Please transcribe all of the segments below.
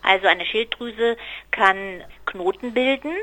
Also eine Schilddrüse kann Knoten bilden.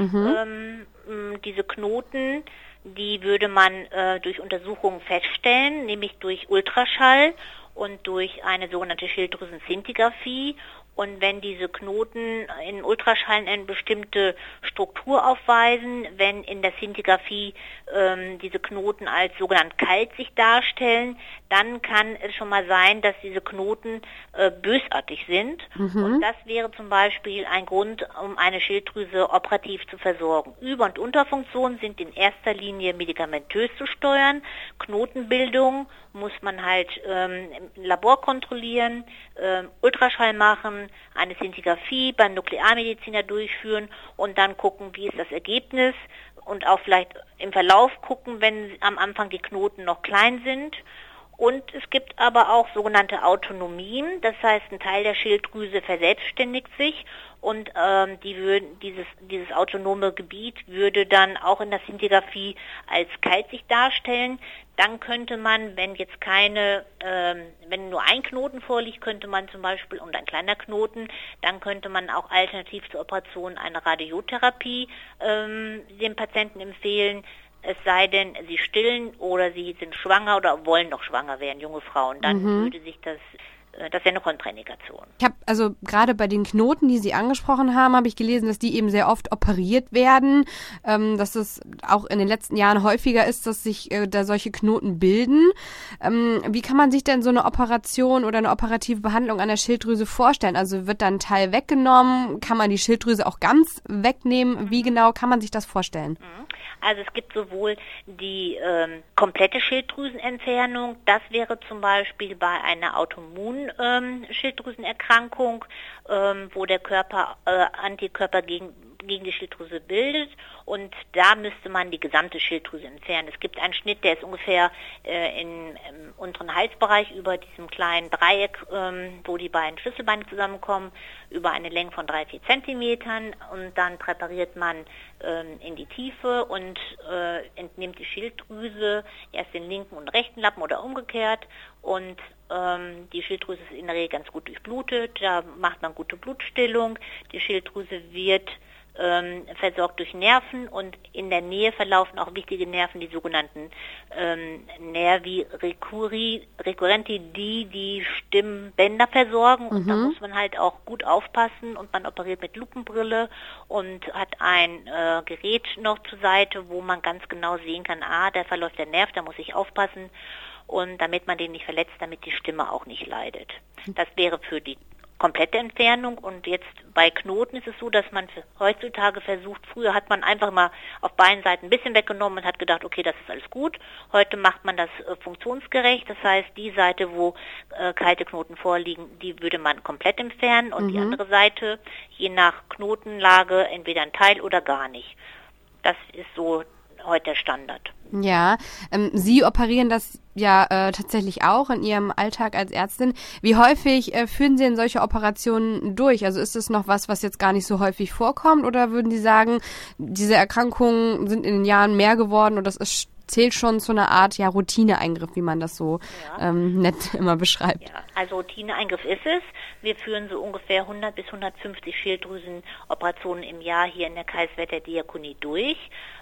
Diese Knoten, die würde man durch Untersuchungen feststellen, nämlich durch Ultraschall und durch eine sogenannte Schilddrüsenszintigraphie. Und wenn diese Knoten in Ultraschall eine bestimmte Struktur aufweisen, wenn in der Szintigraphie diese Knoten als sogenannt kalt sich darstellen, dann kann es schon mal sein, dass diese Knoten bösartig sind. Und das wäre zum Beispiel ein Grund, um eine Schilddrüse operativ zu versorgen. Über- und Unterfunktionen sind in erster Linie medikamentös zu steuern. Knotenbildung muss man halt im Labor kontrollieren, Ultraschall machen, eine Szintigraphie beim Nuklearmediziner durchführen und dann gucken, wie ist das Ergebnis und auch vielleicht im Verlauf gucken, wenn am Anfang die Knoten noch klein sind. Und es gibt aber auch sogenannte Autonomien, das heißt, ein Teil der Schilddrüse verselbstständigt sich und dieses autonome Gebiet würde dann auch in der Szintigraphie als kalt sich darstellen. Dann könnte man, wenn jetzt wenn nur ein Knoten vorliegt, könnte man zum Beispiel, und ein kleiner Knoten, dann könnte man auch alternativ zur Operation eine Radiotherapie dem Patienten empfehlen. Es sei denn, sie stillen oder sie sind schwanger oder wollen noch schwanger werden, junge Frauen. Dann würde sich das wäre eine Kontraindikation. Ich habe also gerade bei den Knoten, die Sie angesprochen haben, habe ich gelesen, dass die eben sehr oft operiert werden, dass es auch in den letzten Jahren häufiger ist, dass sich da solche Knoten bilden. Wie kann man sich denn so eine Operation oder eine operative Behandlung an der Schilddrüse vorstellen? Also wird dann ein Teil weggenommen? Kann man die Schilddrüse auch ganz wegnehmen? Wie genau kann man sich das vorstellen? Also es gibt sowohl die komplette Schilddrüsenentfernung, das wäre zum Beispiel bei einer Autoimmunschilddrüsenerkrankung, wo der Körper Antikörper gegen die Schilddrüse bildet und da müsste man die gesamte Schilddrüse entfernen. Es gibt einen Schnitt, der ist ungefähr im unteren Halsbereich über diesem kleinen Dreieck, wo die beiden Schlüsselbeine zusammenkommen, über eine Länge von 3-4 Zentimetern und dann präpariert man in die Tiefe und entnimmt die Schilddrüse erst den linken und rechten Lappen oder umgekehrt und die Schilddrüse ist in der Regel ganz gut durchblutet, da macht man gute Blutstillung, die Schilddrüse wird versorgt durch Nerven und in der Nähe verlaufen auch wichtige Nerven, die sogenannten Nervi recurrenti, die Stimmbänder versorgen und da muss man halt auch gut aufpassen und man operiert mit Lupenbrille und hat ein Gerät noch zur Seite, wo man ganz genau sehen kann, da verläuft der Nerv, da muss ich aufpassen und damit man den nicht verletzt, damit die Stimme auch nicht leidet. Das wäre für die komplette Entfernung und jetzt bei Knoten ist es so, dass man heutzutage versucht, früher hat man einfach mal auf beiden Seiten ein bisschen weggenommen und hat gedacht, okay, das ist alles gut. Heute macht man das funktionsgerecht, das heißt, die Seite, wo kalte Knoten vorliegen, die würde man komplett entfernen und die andere Seite, je nach Knotenlage, entweder ein Teil oder gar nicht. Das ist so heute der Standard. Ja, Sie operieren das ja tatsächlich auch in Ihrem Alltag als Ärztin. Wie häufig führen Sie denn solche Operationen durch? Also ist es noch was jetzt gar nicht so häufig vorkommt oder würden Sie sagen, diese Erkrankungen sind in den Jahren mehr geworden und das zählt schon zu einer Art Routineeingriff, wie man das so nett immer beschreibt? Ja, also Routineeingriff ist es. Wir führen so ungefähr 100 bis 150 Schilddrüsenoperationen im Jahr hier in der Kaiserswerther Diakonie durch.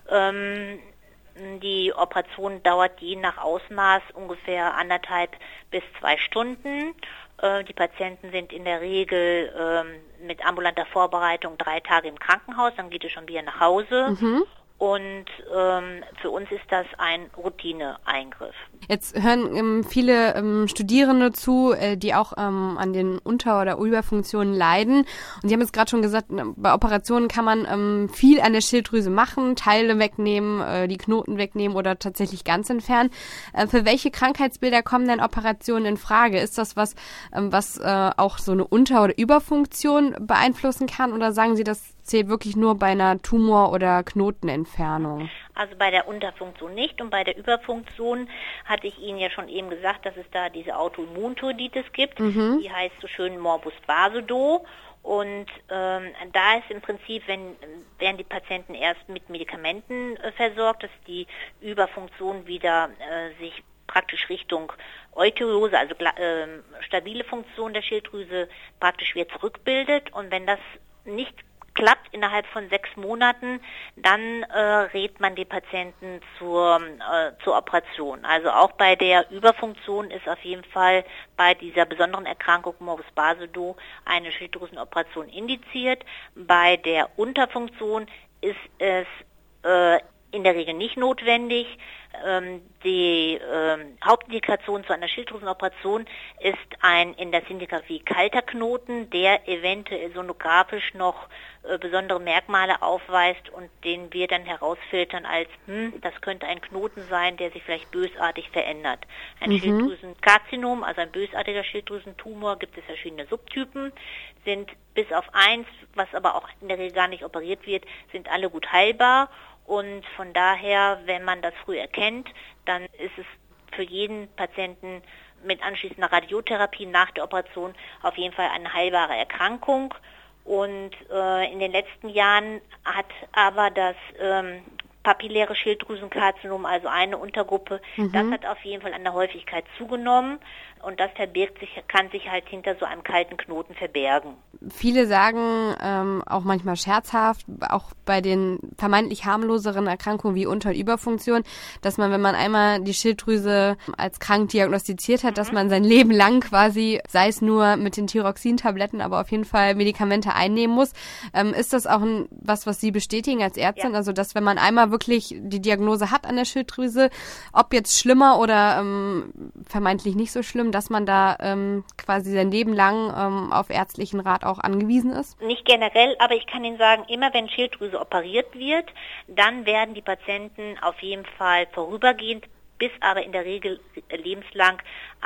Die Operation dauert je nach Ausmaß ungefähr 1,5 bis 2 Stunden. Die Patienten sind in der Regel mit ambulanter Vorbereitung 3 Tage im Krankenhaus, dann geht es schon wieder nach Hause. Und für uns ist das ein Routineeingriff. Jetzt hören viele Studierende zu, die auch an den Unter- oder Überfunktionen leiden. Und Sie haben jetzt gerade schon gesagt, bei Operationen kann man viel an der Schilddrüse machen, Teile wegnehmen, die Knoten wegnehmen oder tatsächlich ganz entfernen. Für welche Krankheitsbilder kommen denn Operationen in Frage? Ist das was auch so eine Unter- oder Überfunktion beeinflussen kann? Oder sagen Sie, das zählt wirklich nur bei einer Tumor- oder Knotenentfernung? Also bei der Unterfunktion nicht und bei der Überfunktion hatte ich Ihnen ja schon eben gesagt, dass es da diese Autoimmunthoritis gibt, die heißt so schön Morbus Basedow und da ist im Prinzip, werden die Patienten erst mit Medikamenten versorgt, dass die Überfunktion wieder sich praktisch Richtung Euteriose, also stabile Funktion der Schilddrüse praktisch wieder zurückbildet. Und wenn das nicht klappt innerhalb von 6 Monaten, dann rät man die Patienten zur Operation. Also auch bei der Überfunktion ist auf jeden Fall bei dieser besonderen Erkrankung Morbus Basedow eine Schilddrüsenoperation indiziert. Bei der Unterfunktion ist es in der Regel nicht notwendig. Die Hauptindikation zu einer Schilddrüsenoperation ist ein in der Szintigraphie kalter Knoten, der eventuell sonografisch noch besondere Merkmale aufweist und den wir dann herausfiltern als, das könnte ein Knoten sein, der sich vielleicht bösartig verändert. Ein Schilddrüsenkarzinom, also ein bösartiger Schilddrüsentumor, gibt es verschiedene Subtypen, sind bis auf eins, was aber auch in der Regel gar nicht operiert wird, sind alle gut heilbar. Und von daher, wenn man das früh erkennt, dann ist es für jeden Patienten mit anschließender Radiotherapie nach der Operation auf jeden Fall eine heilbare Erkrankung. Und in den letzten Jahren hat aber das papilläre Schilddrüsenkarzinom, also eine Untergruppe, das hat auf jeden Fall an der Häufigkeit zugenommen. Und das kann sich halt hinter so einem kalten Knoten verbergen. Viele sagen, auch manchmal scherzhaft, auch bei den vermeintlich harmloseren Erkrankungen wie Unter- und Überfunktion, dass man, wenn man einmal die Schilddrüse als krank diagnostiziert hat, dass man sein Leben lang quasi, sei es nur mit den Thyroxin-Tabletten, aber auf jeden Fall Medikamente einnehmen muss. Ist das auch was Sie bestätigen als Ärztin? Ja. Also, dass wenn man einmal wirklich die Diagnose hat an der Schilddrüse, ob jetzt schlimmer oder vermeintlich nicht so schlimm, dass man da quasi sein Leben lang auf ärztlichen Rat auch angewiesen ist? Nicht generell, aber ich kann Ihnen sagen, immer wenn Schilddrüse operiert wird, dann werden die Patienten auf jeden Fall vorübergehend bis aber in der Regel lebenslang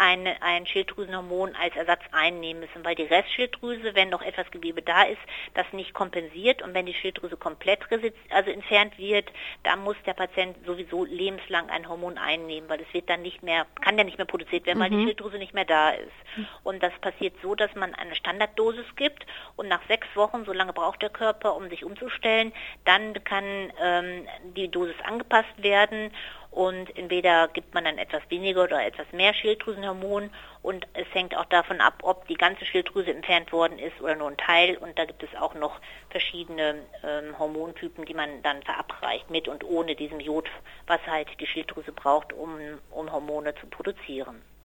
ein Schilddrüsenhormon als Ersatz einnehmen müssen, weil die Restschilddrüse, wenn noch etwas Gewebe da ist, das nicht kompensiert, und wenn die Schilddrüse komplett entfernt wird, dann muss der Patient sowieso lebenslang ein Hormon einnehmen, weil es wird dann kann ja nicht mehr produziert werden, weil die Schilddrüse nicht mehr da ist. Und das passiert so, dass man eine Standarddosis gibt und nach 6 Wochen, so lange braucht der Körper, um sich umzustellen, dann kann die Dosis angepasst werden. Und entweder gibt man dann etwas weniger oder etwas mehr Schilddrüsenhormon, und es hängt auch davon ab, ob die ganze Schilddrüse entfernt worden ist oder nur ein Teil, und da gibt es auch noch verschiedene Hormontypen, die man dann verabreicht, mit und ohne diesem Jod, was halt die Schilddrüse braucht, um Hormone zu produzieren.